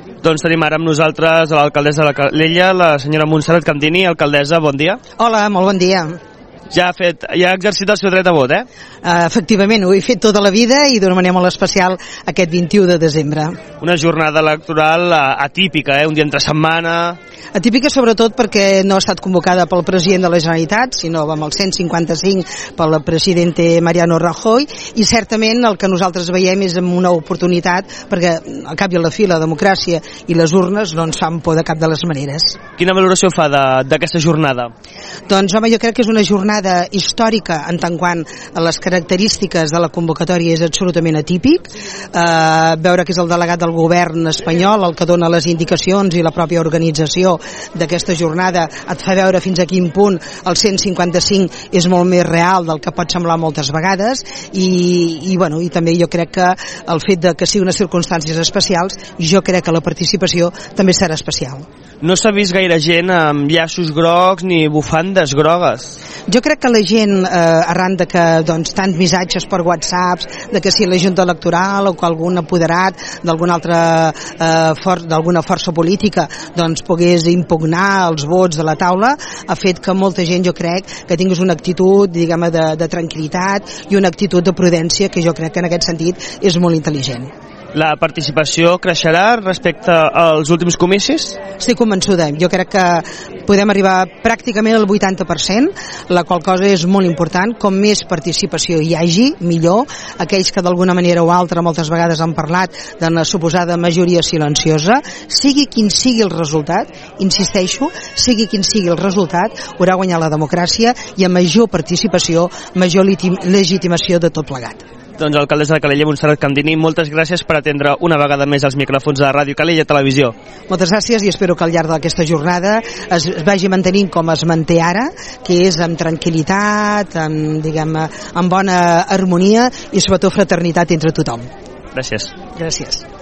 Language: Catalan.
Doncs tenim ara amb nosaltres a l'alcaldessa de la Calella, la senyora Montserrat Candini. Alcaldessa, bon dia. Hola, molt bon dia. Ja ha exercit el seu dret a vot, eh? Efectivament, ho he fet tota la vida i d'una manera molt especial aquest 21 de desembre. Una jornada electoral atípica, un dia entre setmana... Atípica sobretot perquè no ha estat convocada pel president de la Generalitat, sinó amb el 155 pel president Mariano Rajoy, i certament el que nosaltres veiem és una oportunitat perquè al cap i a la fi la democràcia i les urnes no ens fan por de cap de les maneres. Quina valoració fa d'aquesta jornada? Doncs home, jo crec que és una jornada històrica en tant quant a les característiques de la convocatòria és absolutament atípic. Veure que és el delegat del govern espanyol el que dona les indicacions i la pròpia organització d'aquesta jornada et fa veure fins a quin punt el 155 és molt més real del que pot semblar moltes vegades i també jo crec que el fet de que siguin unes circumstàncies especials, jo crec que la participació també serà especial. No s'ha vist gaire gent amb llaços grocs ni bufandes grogues. Jo crec que la gent, arran de que tants missatges per WhatsApp, de que si la Junta Electoral o que algun apoderat d'alguna d'alguna força política pogués impugnar els vots de la taula, ha fet que molta gent, jo crec, que tingués una actitud, diguem, de tranquil·litat i una actitud de prudència que jo crec que en aquest sentit és molt intel·ligent. La participació creixerà respecte als últims comicis? Estic convençuda. Jo crec que podem arribar pràcticament al 80%, la qual cosa és molt important. Com més participació hi hagi, millor. Aquells que d'alguna manera o altra moltes vegades han parlat de la suposada majoria silenciosa, sigui quin sigui el resultat, insisteixo, sigui quin sigui el resultat, haurà guanyat la democràcia i a major participació, major legitimació de tot plegat. Doncs alcaldessa de Calella, Montserrat Candini, moltes gràcies per atendre una vegada més els micròfons de Ràdio Calella Televisió. Moltes gràcies i espero que al llarg d'aquesta jornada es vagi mantenint com es manté ara, que és amb tranquil·litat, amb bona harmonia i sobretot fraternitat entre tothom. Gràcies. Gràcies.